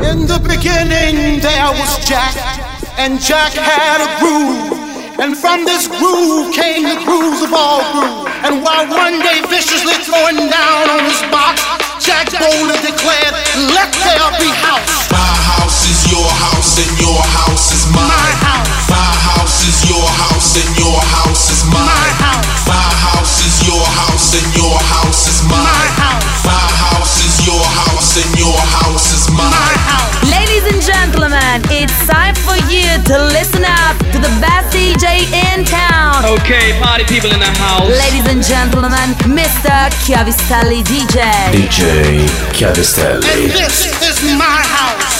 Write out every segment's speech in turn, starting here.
In the beginning there was Jack, and Jack had a groove. And from this groove came the grooves of all grooves. And while one day viciously throwing down on his box, Jack boldly declared, let there be house. My house is your house and your house is mine. My house. My house is your house and your house is mine. My house. My house is your house and your house is mine. My house. My house is your house and your house is mine. My house. Ladies and gentlemen, it's time for you to listen up to the best DJ in town. Okay, party people in the house. Ladies and gentlemen, Mr. Chiavistelli DJ. DJ Chiavistelli. And this is my house.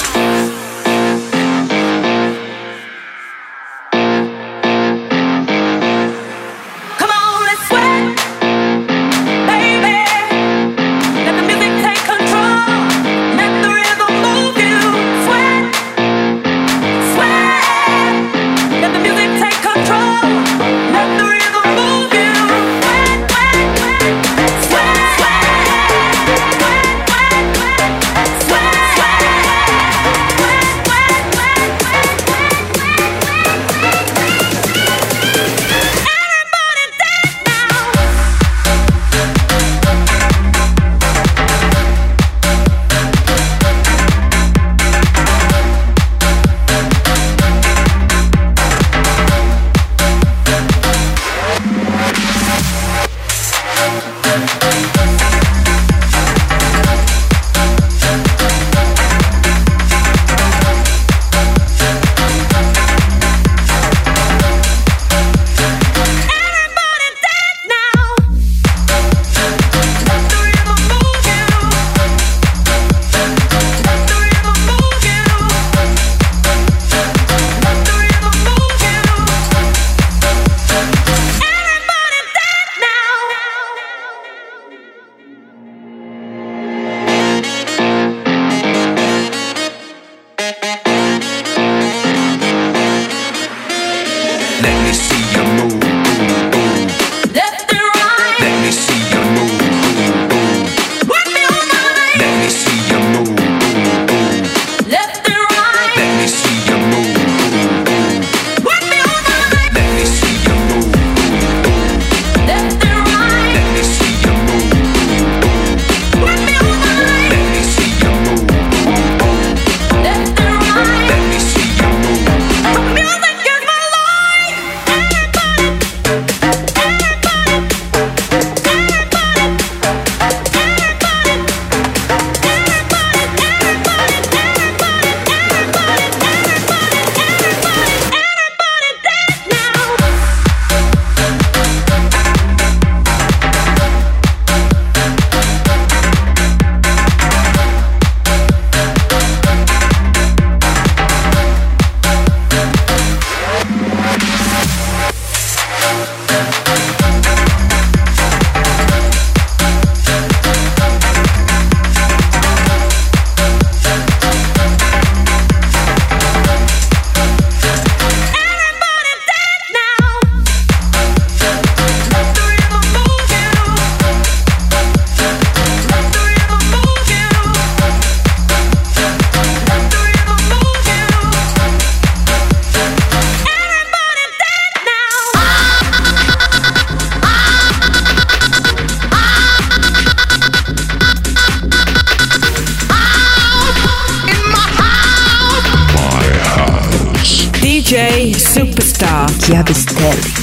DJ Superstar Chiavistelli.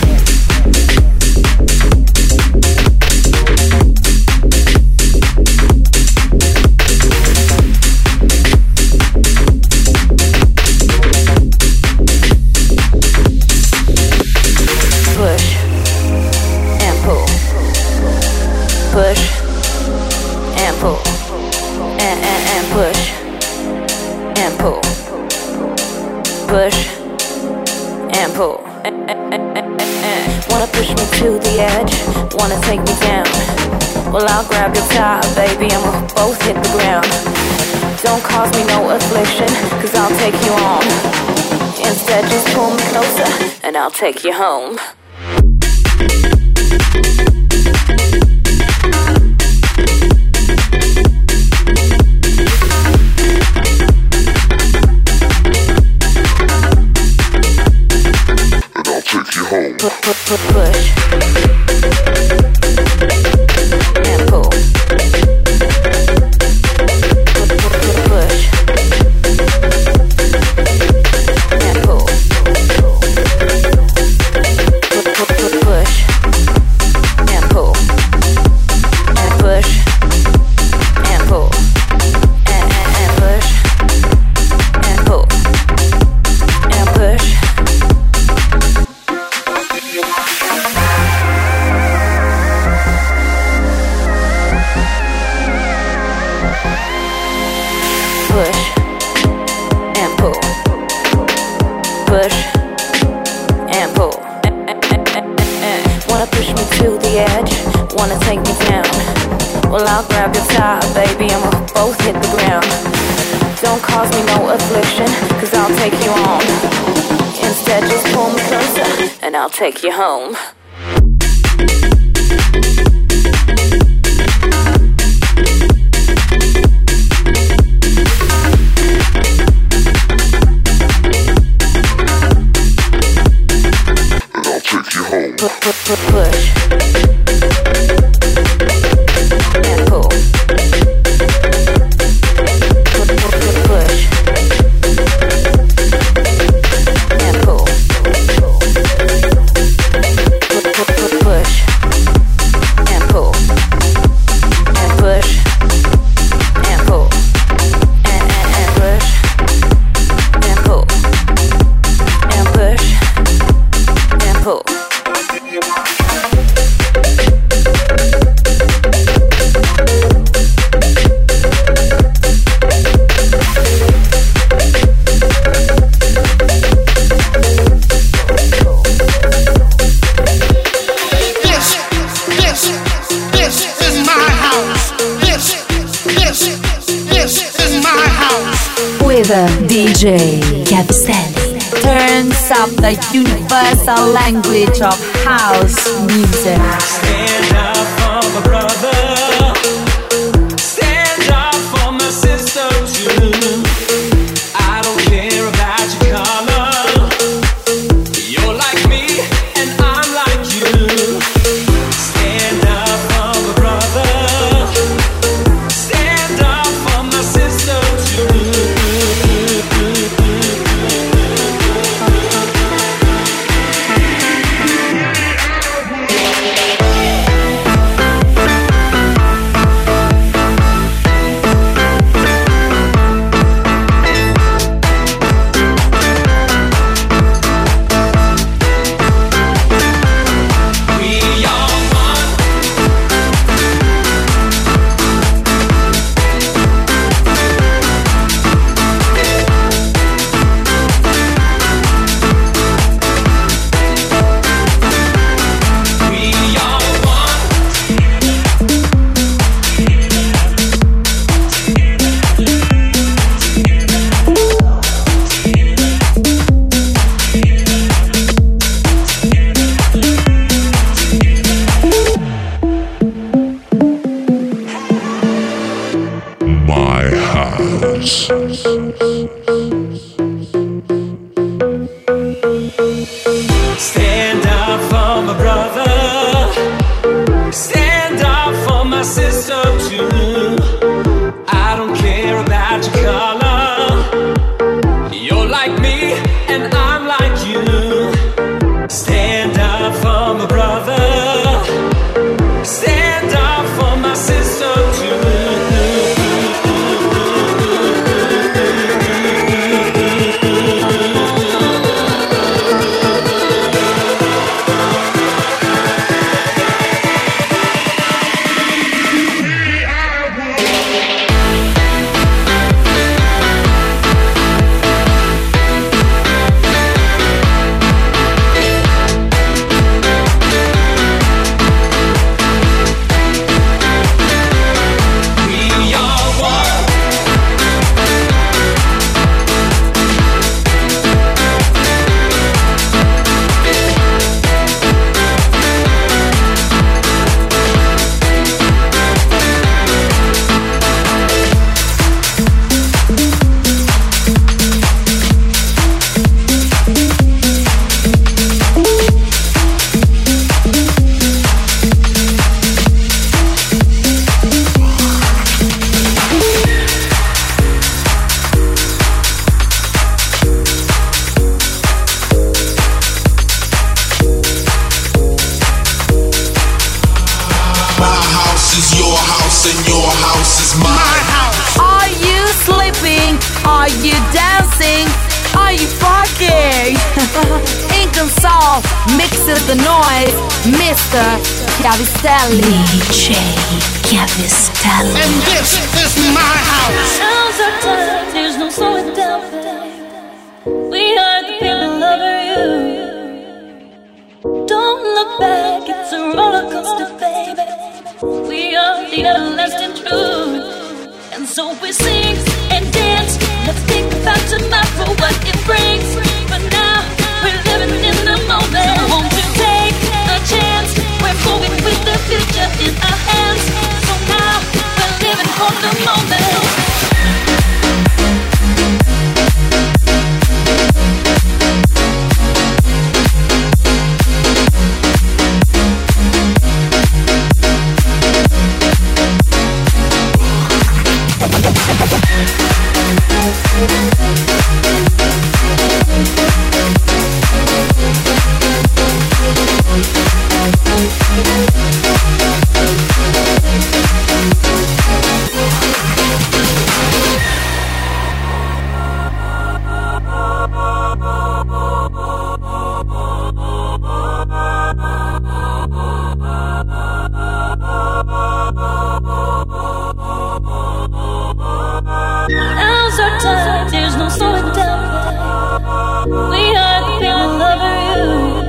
Push and pull. Wanna push me to the edge, wanna take me down. Well, I'll grab your tie, baby, and we'll both hit the ground. Don't cause me no affliction, cause I'll take you on. Instead, just pull me closer, and I'll take you home. I'll grab your tie, baby, and we'll both hit the ground. Don't cause me no affliction, cause I'll take you on. Instead, just pull me closer, and I'll take you home. Push and pull. Push and pull. Push and pull and push and pull and push and pull and push and pull. With DJ Chiavistelli turns up the universal language of house music. Stand up for my brother. Stand up for my sister too. I don't care about your color. You're like me and I'm like you. Stand up for my brother. Stand up for my sister too. Stand up for my brother. Stand up for my sister too. I don't care about your color. You're like me and I'm like you. Stand up for my brother. Stand up for my sister too. Are you dancing? Are you fucking? Inconsol mixes the noise, Mr. Chiavistelli. DJ Chiavistelli. And this is my house. Sounds are tight, there's no slowing down, babe. We are the people over you. Don't look back, it's a roller coaster, baby. We are the everlasting truth. And so we sing and dance. Let's think about tomorrow, what it brings. But now we're living in the moment. So won't you take a chance? We're moving with the future in our hands. So now we're living for the moment. Now's our time, there's no slowing down. We are the people over you.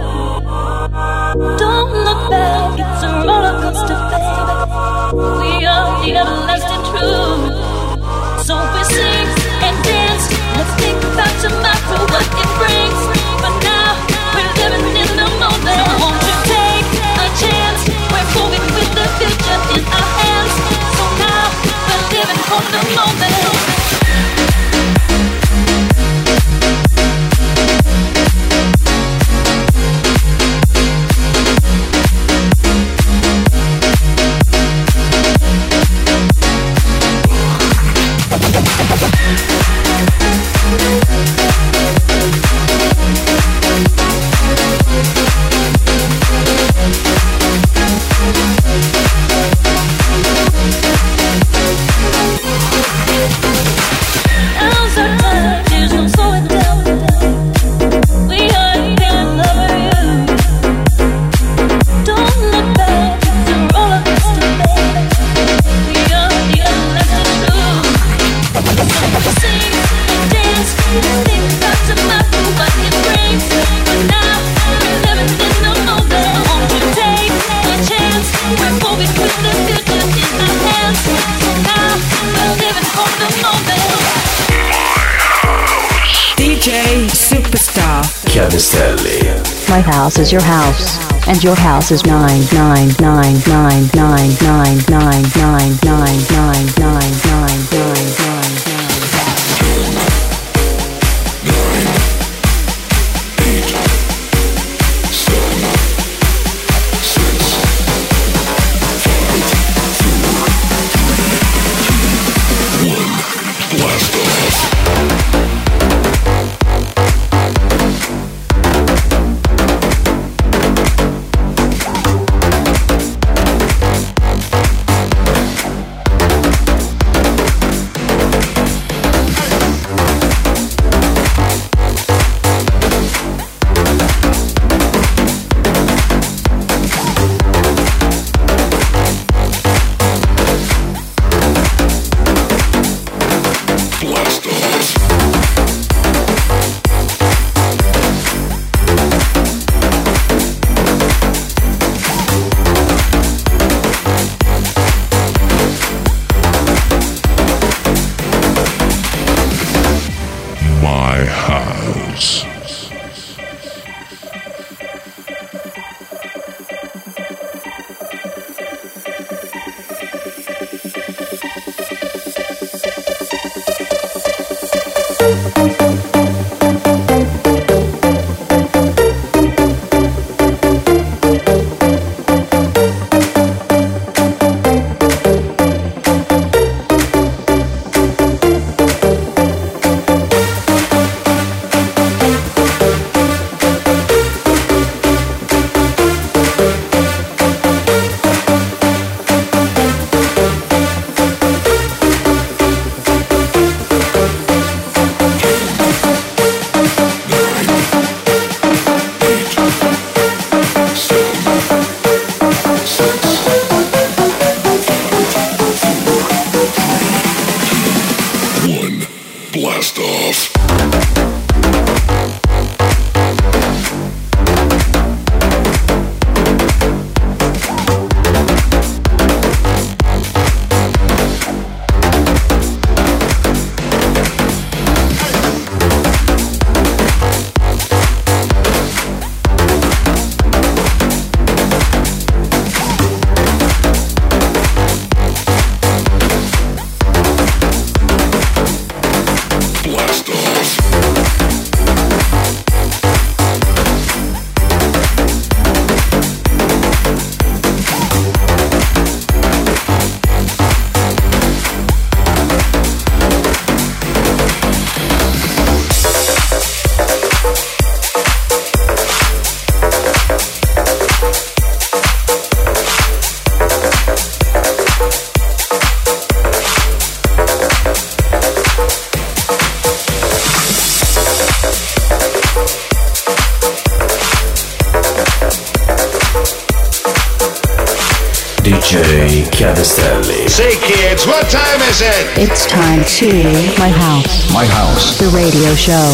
Don't look back, it's a roller coaster, baby. We are the everlasting truth. So we sing and dance. Let's think about tomorrow, what it brings. But now we're living in the moment. So won't you take a chance? We're moving with the future in our hands. So now we're living for the moment. My house is your house, and your house is 99999999999999999. DJ Chiavestelli. Say kids, what time is it? It's time to My House. My House. The radio show.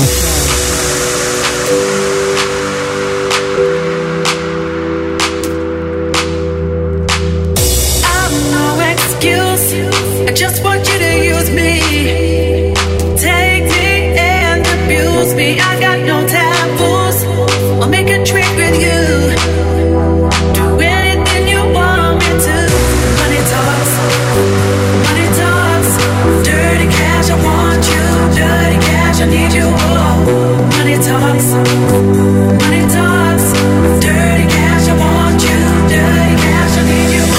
I just want you to use me. Take me and abuse me. I got no taboos. I'll make a trick with you. Do anything you want me to. Money talks. Money talks. Dirty cash, I want you. Dirty cash, I need you. Oh. Money talks. Money talks. Dirty cash, I want you. Dirty cash, I need you.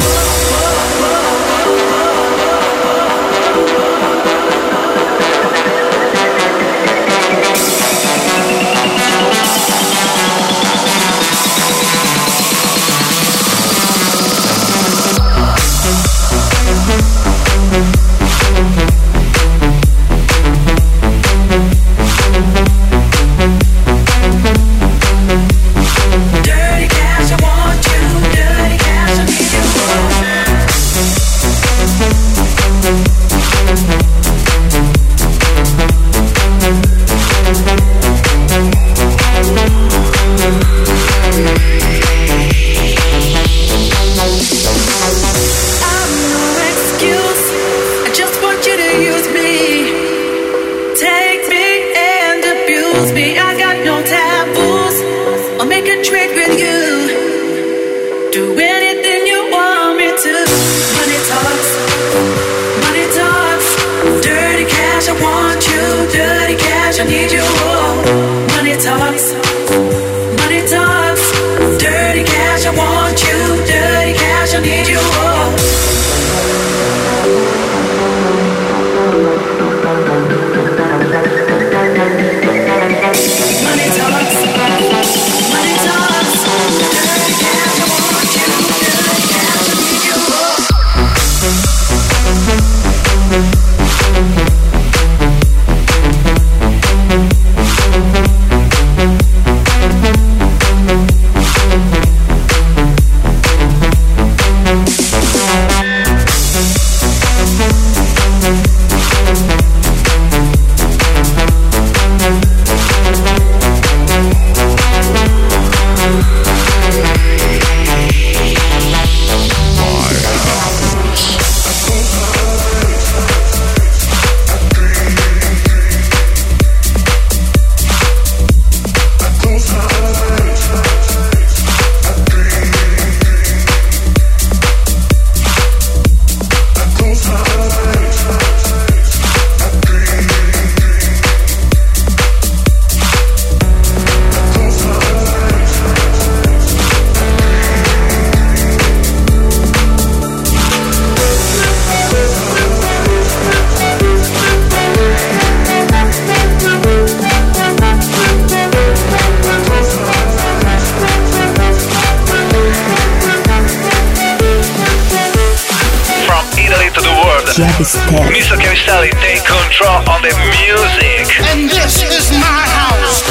Mr. Chiavestelli, take control on the music. And this is my house.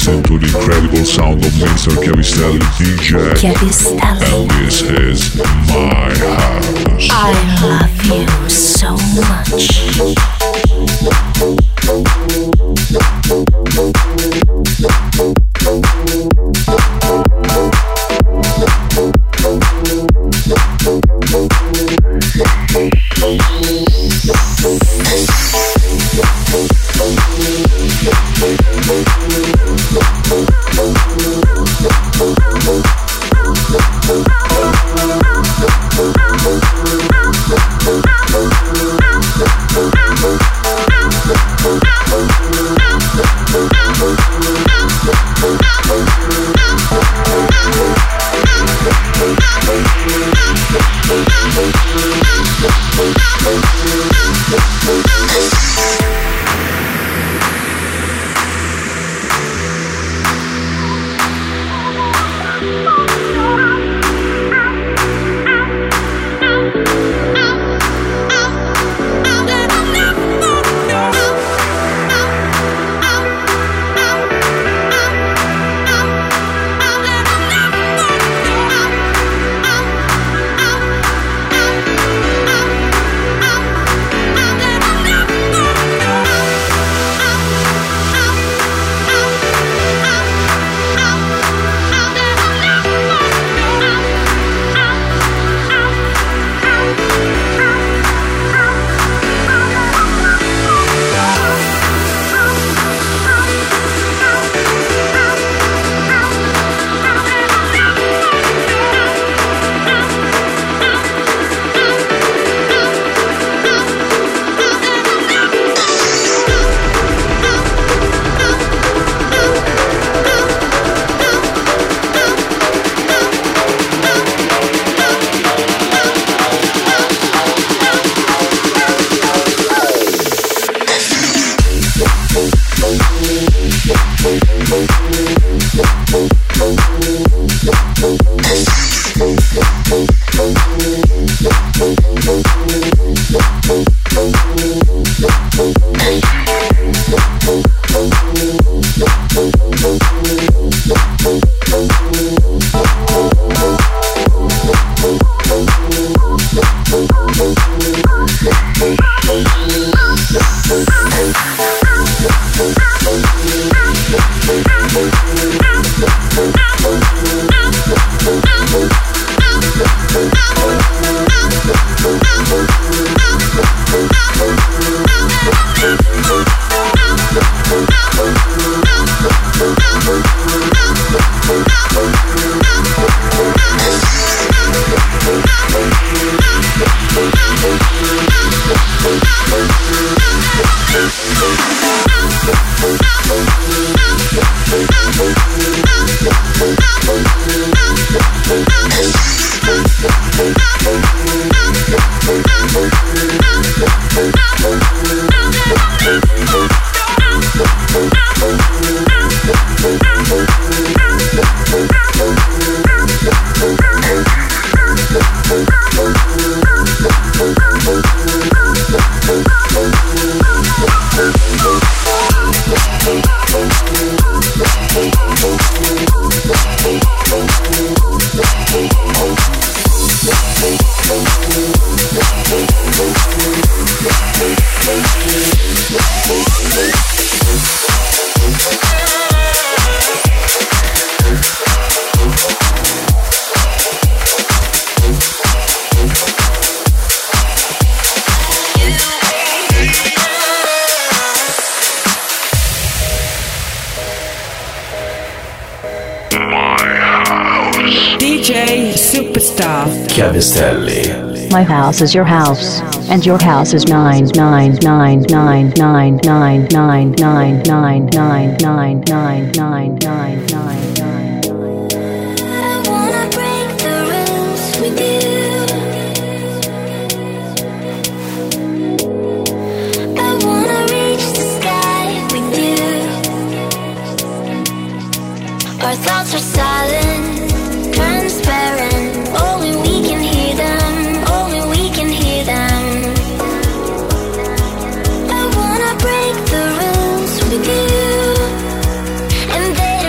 listen to the incredible sound of Mr. Chiavistelli, DJ Chiavistelli. And this is my house. I love you so much. Chiavistelli. My house is your house, and your house is 999999999999999. I wanna break the rules with you. I wanna reach the sky with you. Our thoughts are silent, transparent. Only we can hear them, only we can hear them. I wanna break the rules with you, and they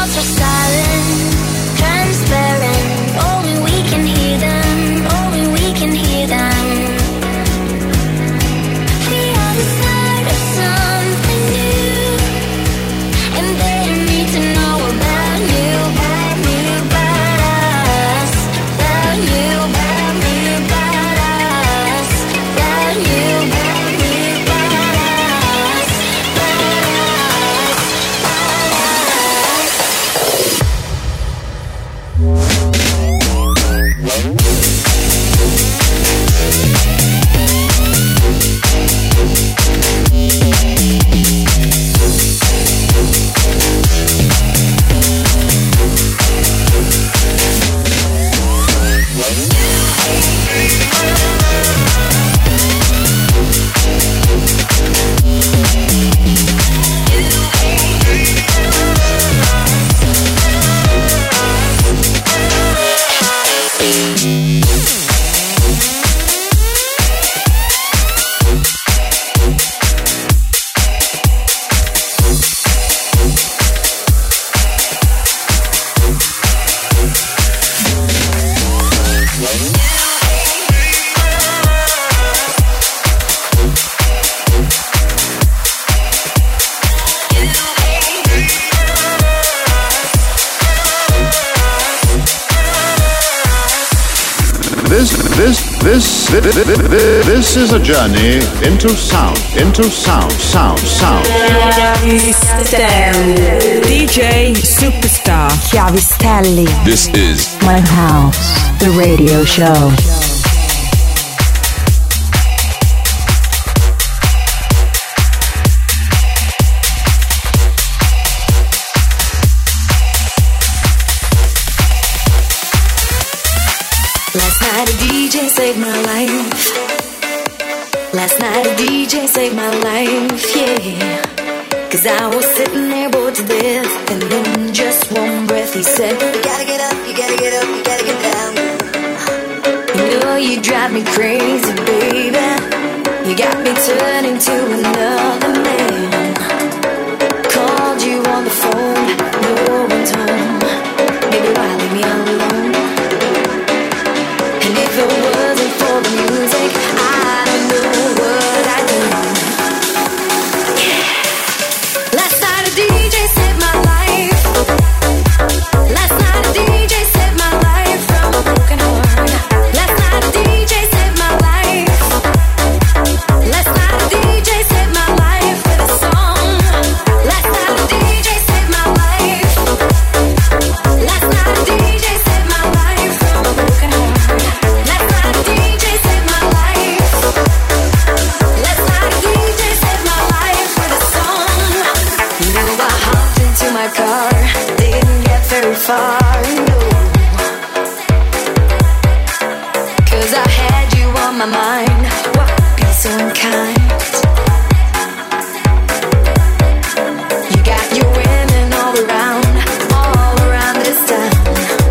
thoughts are silent, transparent. Only we can hear them, only we can hear them. We are the start of something new, and they need to know about you, about you, about us, about you, about you, about us, about you, about you, about us, about This is a journey into sound, sound. DJ Superstar Chiavistelli. This is My House, the radio show. Last night a DJ saved my life. Last night a DJ saved my life, yeah. 'Cause I was sitting there bored to death, and in just one breath he said, you gotta get up, you gotta get up, you gotta get down. You know you drive me crazy, baby. You got me turning to another man. Called you on the phone, no one's home. Maybe why leave me all alone? And if it wasn't for the music, I don't know what I'd do. Yeah. Last night a DJ saved my life. Last night a DJ saved my life from a broken heart. Last night a DJ saved my life. Last night a DJ saved my life with a song. Last night a DJ saved my life. Last night a DJ saved my life from a broken heart. Last night a DJ saved my life. Last night a DJ saved my life with a song. You know I hopped into my car, didn't get very far, no. 'Cause I had you on my mind, why be so unkind? You got your women all around this town.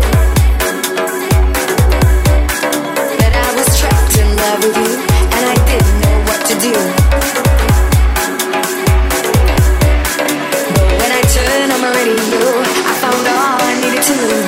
But I was trapped in love with you, and I didn't know what to do. But when I turned on my radio, I found all I needed to know.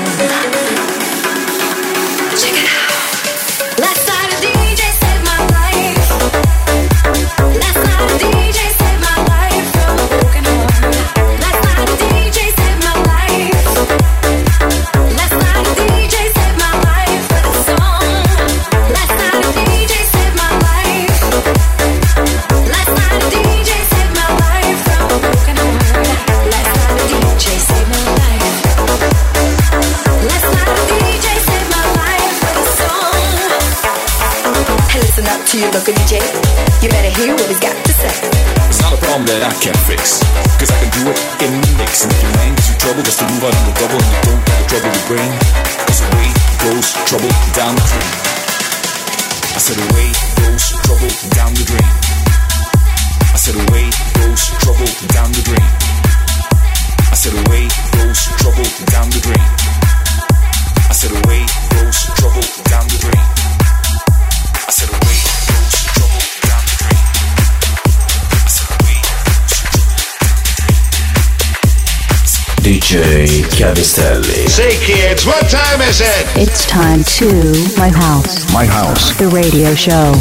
Check it out. Last night a DJ saved my life. Last night a DJ saved my life from a broken heart. Last night a DJ saved my life. Last night a DJ saved my life with a song. Last night a DJ saved my life. Last night a DJ saved my life from a broken heart. Last night a DJ saved my life. Last night a DJ saved my life with a song. Hey, listen up to your local DJ. You better hear what he's got to say. It's not a problem that I can't fix, 'cause I can do it in the mix. And if your man gives you trouble, just to move out on the double, and you don't have trouble to bring, 'cause away goes trouble down the drain. I said away goes trouble down the drain. I said away goes trouble down the drain. I said away goes trouble down the drain. I said away goes trouble down the drain. I said away goes trouble down the drain. I said away goes trouble down the drain. DJ DJ Chiavistelli. Say kids, what time is it? It's time to My House. My House. The radio show.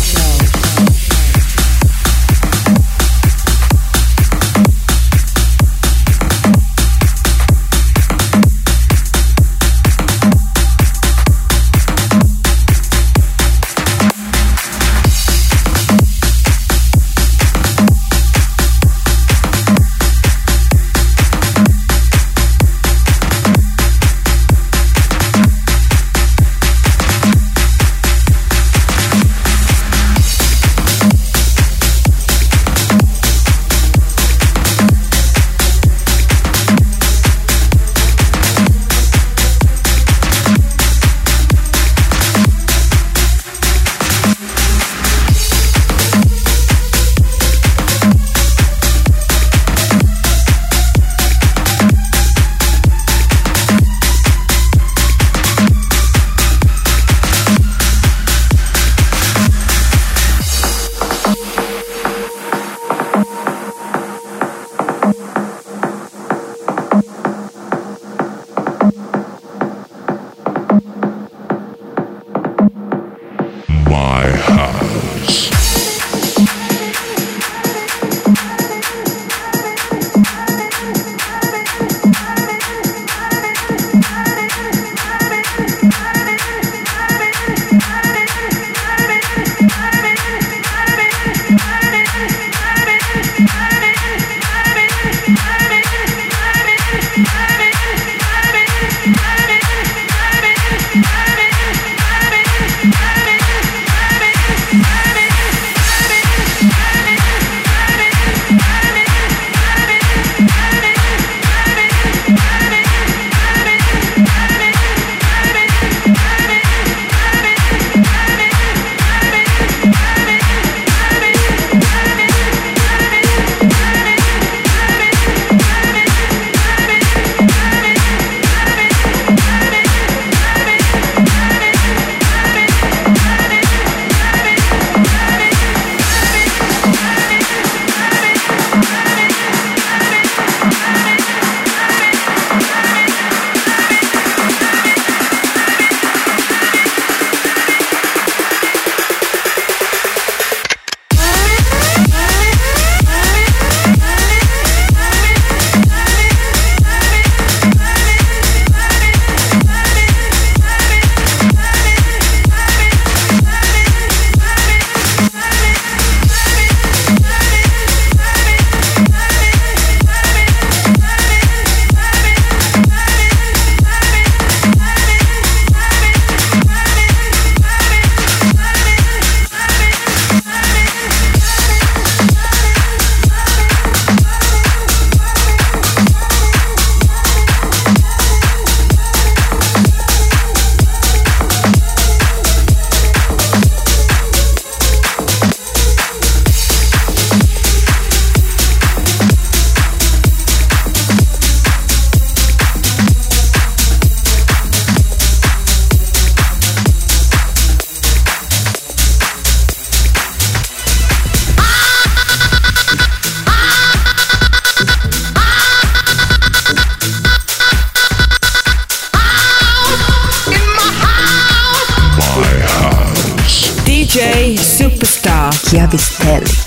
DJ Superstar Chiavistelli.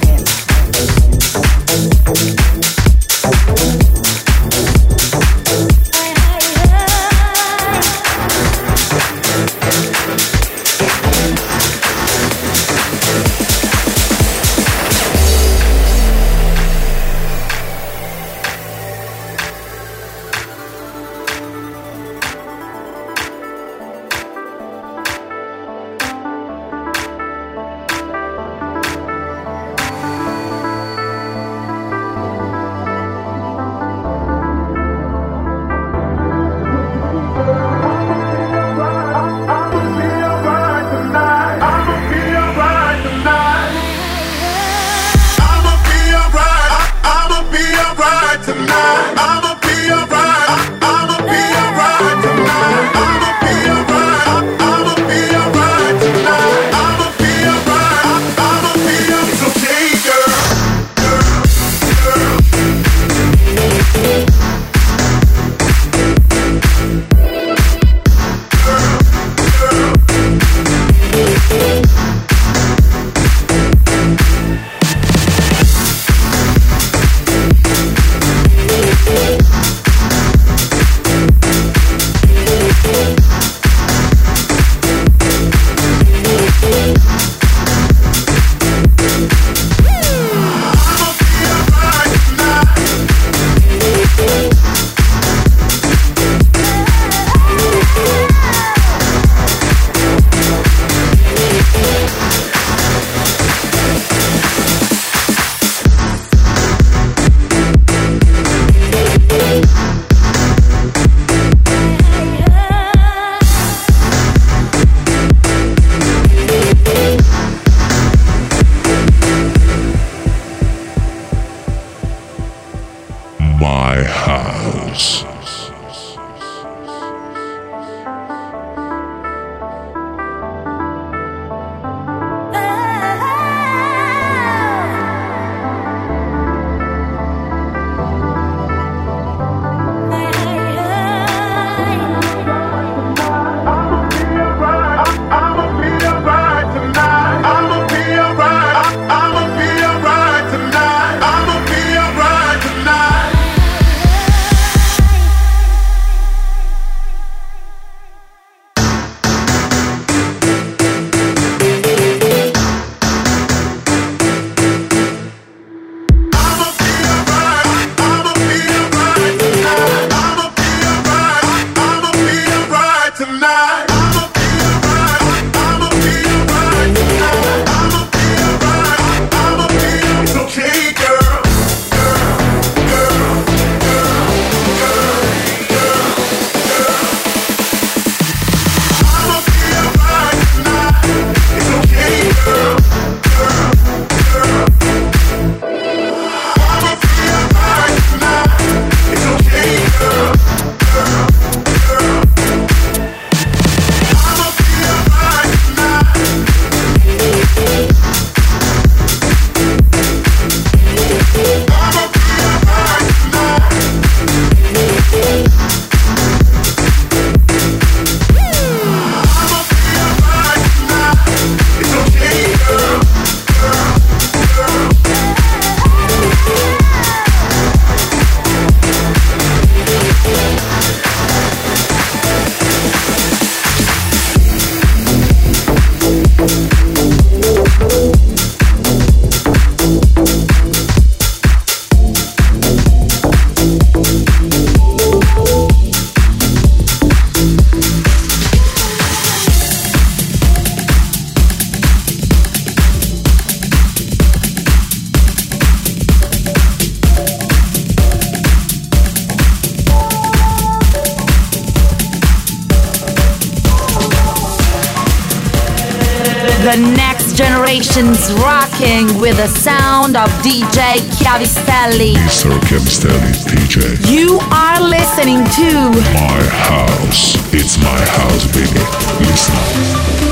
The next generation's rocking with the sound of DJ Chiavistelli. Mr. Chiavistelli, DJ. You are listening to My House. It's my house, baby. Listen.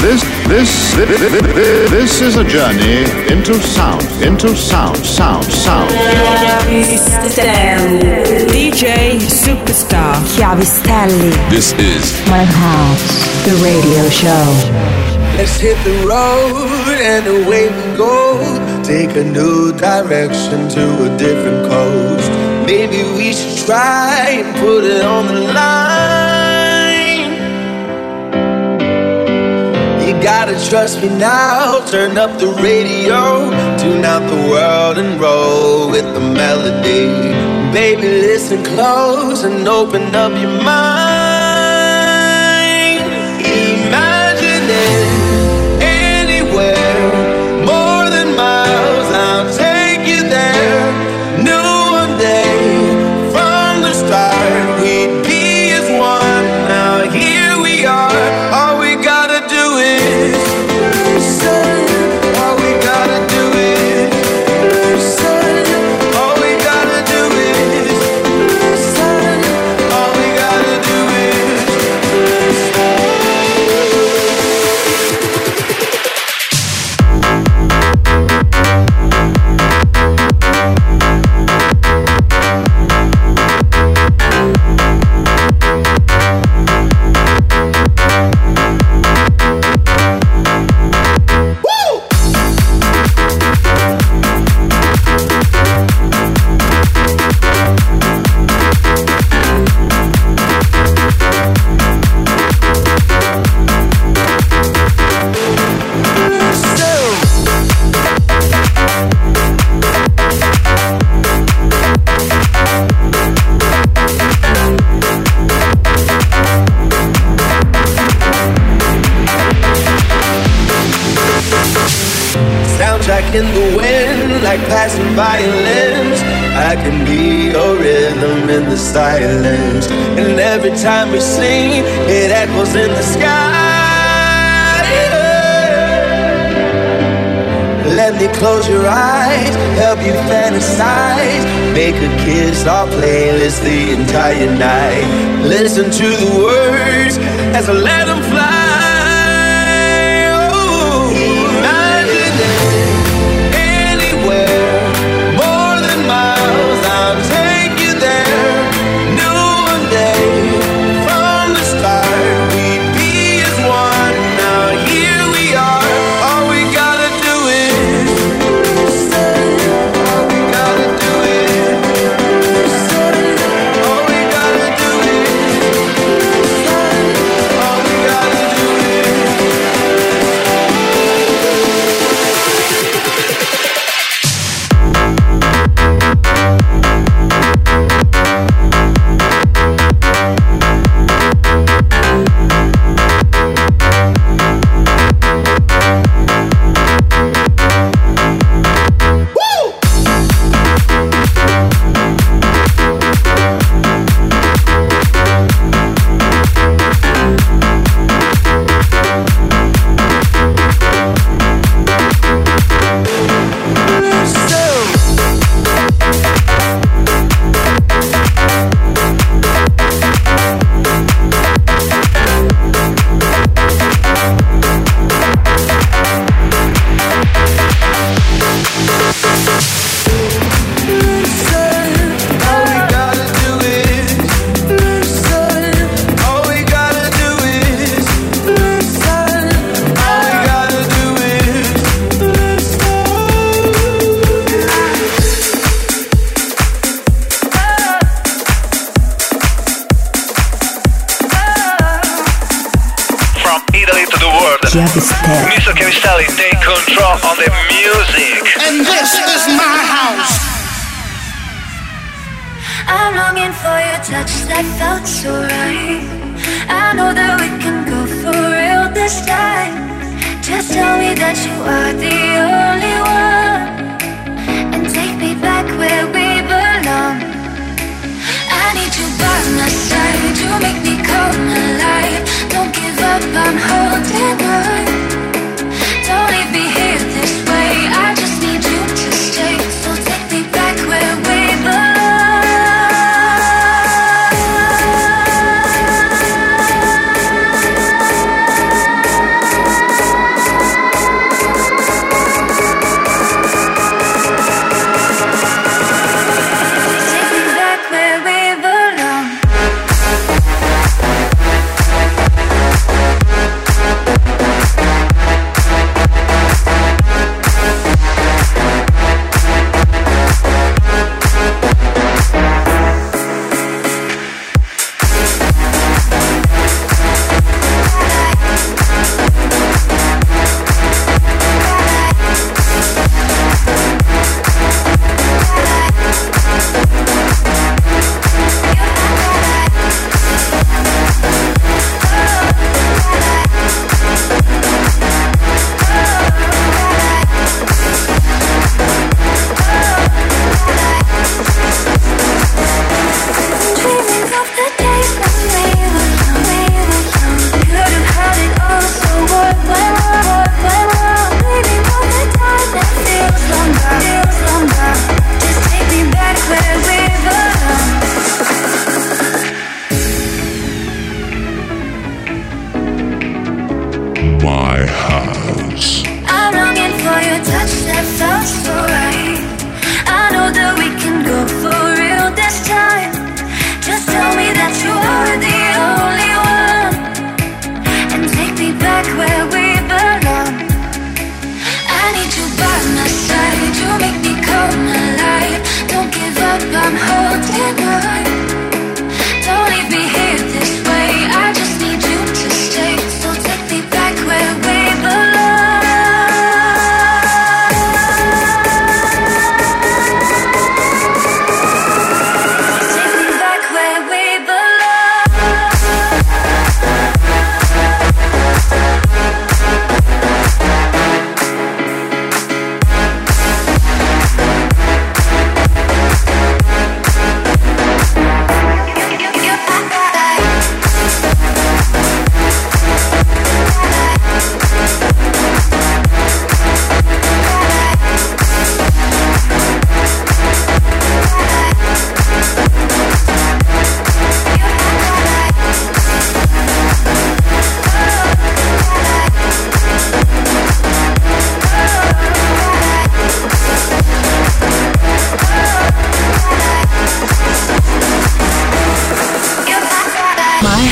This is a journey into sound, sound. DJ Superstar Chiavistelli. This is My House, the radio show. Let's hit the road and away we go. Take a new direction to a different coast. Maybe we should try and put it on the line. You gotta trust me now. Turn up the radio, tune out the world and roll with the melody. Baby, listen close and open up your mind. Imagine it anywhere, more than miles. I'll take you there. New one day, from the start, we'd be as one. Now here we are. All we gotta do is listen. All we gotta do is listen. All we gotta do is listen. All we gotta do is soundtrack in the wind, like passing violins. I can be your rhythm in the silence. And every time we sing, it echoes in the sky. Let me close your eyes, help you fantasize. Make a kiss our playlist the entire night. Listen to the words as I let them fly. Mr. Chiavistelli, take control on the music. And this is my house. I'm longing for your touch that felt so right. I know that we can go for real this time. Just tell me that you are the only one, and take me back where we belong. I need you by my side, you make me come alive. Don't give up, I'm holding on. Don't leave me here this way, I just need you to stay. So take me back where we belong.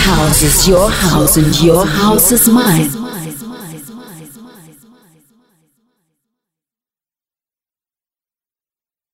house is your house and your house is mine.